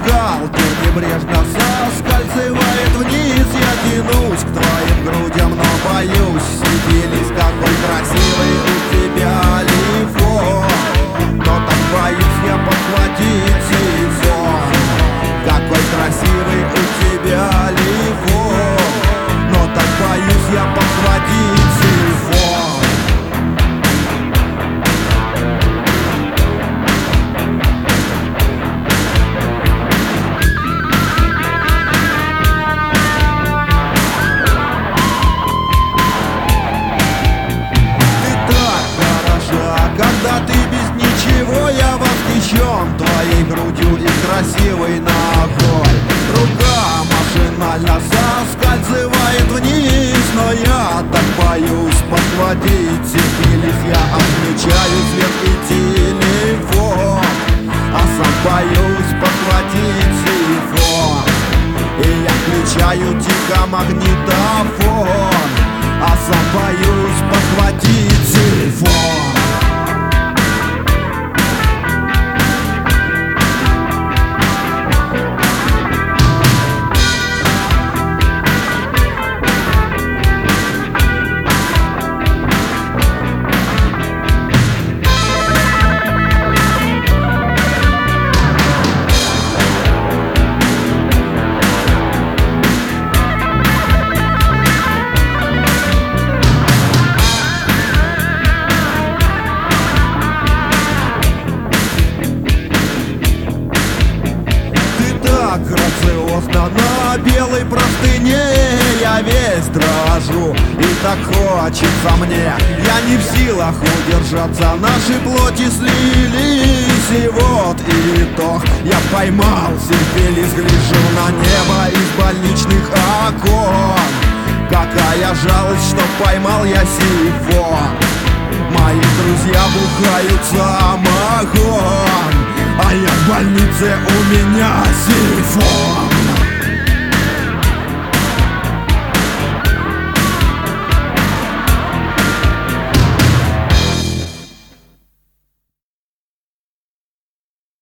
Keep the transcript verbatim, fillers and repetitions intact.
бюстгальтер небрежно соскальзывает вниз. Я тянусь к твоим грудям, но боюсь. Сиделись, какой красивый у тебя лифон, но так боюсь я подхватить телефон. Какой красивый у тебя лифон, но так боюсь я подхватить телефон. Когда ты без ничего, я восхищен твоей грудью и красивой ногой. Рука машинально соскальзывает вниз, но я так боюсь подхватить. Сиделись, я отмечаю свет и телефон, а сам боюсь подхватить телефон. И я включаю тихо магнитофон, а сам боюсь подхватить телефон. Грациозно на белой простыне я весь дрожу, и так хочется мне. Я не в силах удержаться, наши плоти слились, и вот итог. Я поймал сифилис, гляжу на небо из больничных окон. Какая жалость, что поймал я сифон. Мои друзья бухают самогон, а я в больнице, у меня сифон.